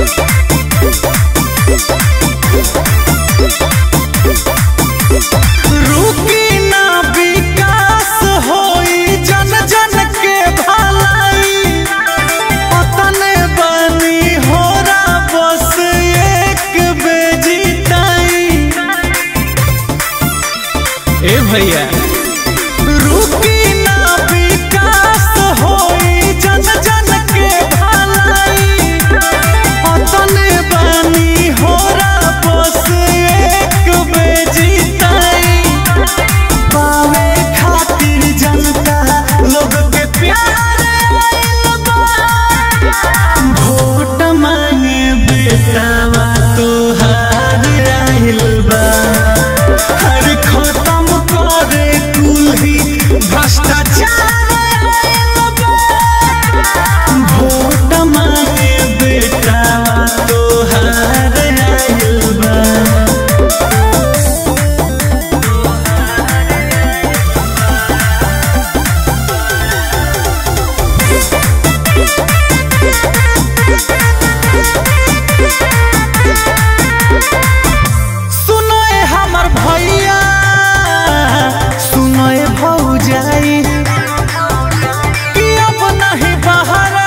रुकी ना विकास होई जन जन के भलाई पतने बनी होरा बस एक बेजीताई। ए भैया रुकी ना विकास होई जन जन के भलाई पतने बनी होरा बस एक बेजीताई। पावे खातिर जनता लोग के प्यार आइल बा वोट मांगे बेटावा तोहार आइल बा। हर खत्म करे कुल्ही भ्रष्टाचार आइल बा वोट मांगे बेटावा तोहार आइल बा। सुनो ए हमर भैया सुनो ए भौजाई कि अब नहीं बहरा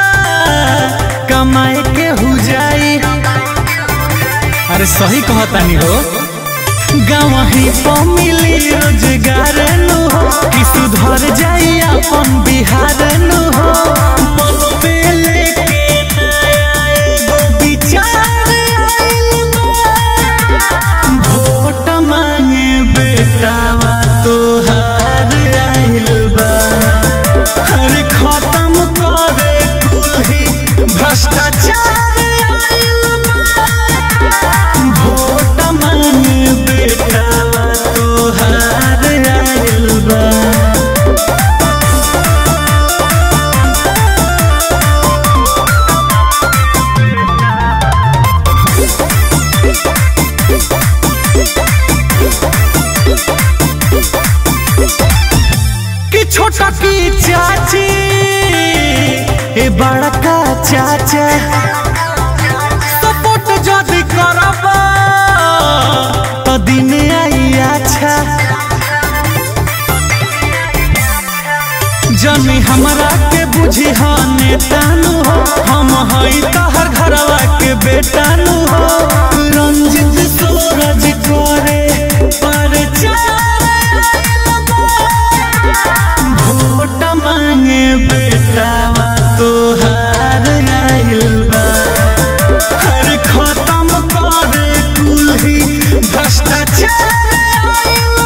कमाए के हो जाई। अरे सही कहतानी हो गाँव ही पर मिली रोजगार नु हो कि सुधर जाई अपन बिहार नु हो। मन पे लेके नया एगो विचार आइल बा वोट मांगे बेटावा तोहार आइल बा। हर खत्म करे कुल्ही भ्रष्टाचार आइल बा वोट मांगे बेटावा तोहार आइल बा। कि छोटा की चाची ए बड़का चाचा सपोर्ट जदि करबा तो दिन आई अच्छा। जनी हमरा के बुझी हा नेतानु हो हम हई तहर घरवा के बेटानु हो। रंजित सूरज करे प्रचार आइल बा वोट मांगे बेटावा तोहार आइल बा। हर खत्म करे कुल्ही भ्रष्टाचार आइल